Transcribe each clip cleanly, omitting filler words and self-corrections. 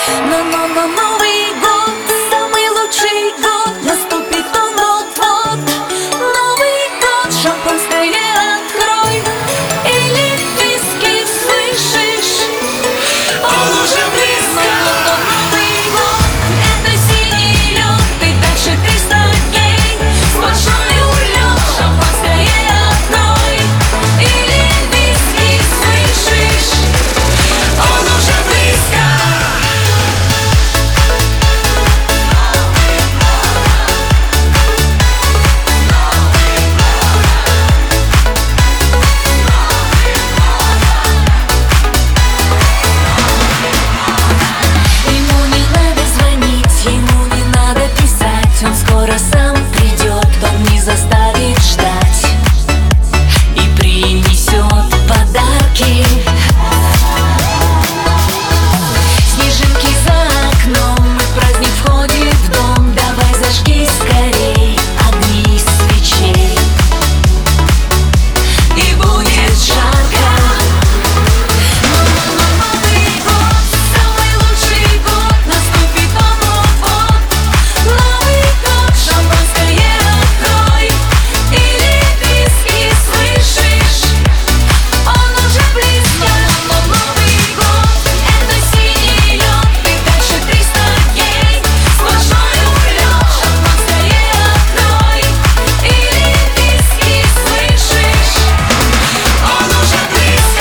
Но Новый год, самый лучший год, наступит он вот-вот. Новый год, шампанское открой, или виски, слышишь? Он уже близко. Новый год, это синий лед, и дальше 300 дней, сплошной улет. Шампанское открой, или виски, слышишь? Он уже близко. Ему не надо звонить, ему не надо писать, он скоро сам придет, он не заставит ждать и принесет подарки. Снежинки за окном, и праздник входит в дом. Давай зажги скорей огни свечей, и будет жарко. Новый год, самый лучший год, наступит он вот-вот. Новый год, шампанское открой, или виски, слышишь? Он уже близко. Новый год, это синий лед, и дальше 300 дней, сплошной улет. Шампанское открой, или виски, слышишь? Он уже близко.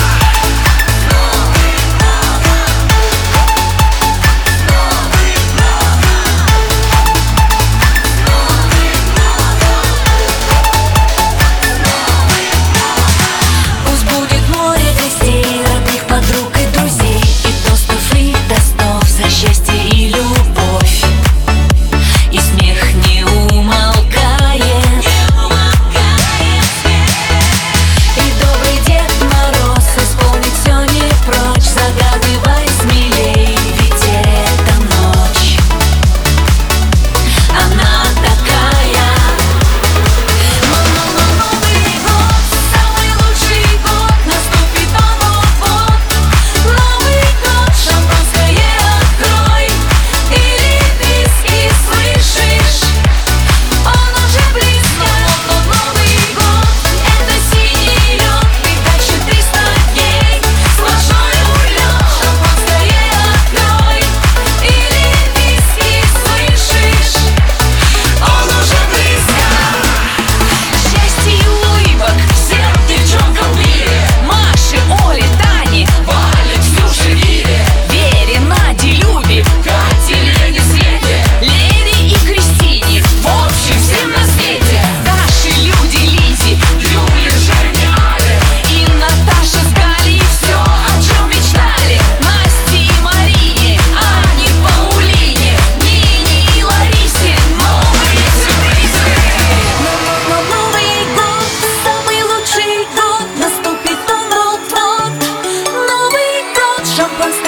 Пусть будет море гостей, родных подруг и друзей, и тостов, и тостов за счастье и любовь. И смех не умолкает, и добрый Дед Мороз исполнит все не прочь. Загадывай смелей, ведь это ночь, она такая. Новый год, самый лучший год, наступит он вот-вот. Новый год, шампанское открой, или виски, слышишь? Он уже близко. Новый год, это синий лед, и дальше 300 дней, сплошной улет. Шампанское открой, или виски, слышишь? Он уже близко. Счастье и улыбок всем девчонкам в мире: Маше, Оле, Тане, Вале, Ксюше, Лире, Вере, Наде, Любе, Кате, Лене, Свете, Лере и Кристине, в общем всем на свете. Даше, Люде, Лизе, Юле, Жене, Але и Наташе с Галей, все, о чем мечтали. Насте и Марине, Ане, Паулине, Нине и Ларисе новые сюрпризы. Новый год, самый лучший год, наступит он вот-вот. Новый год, шампанское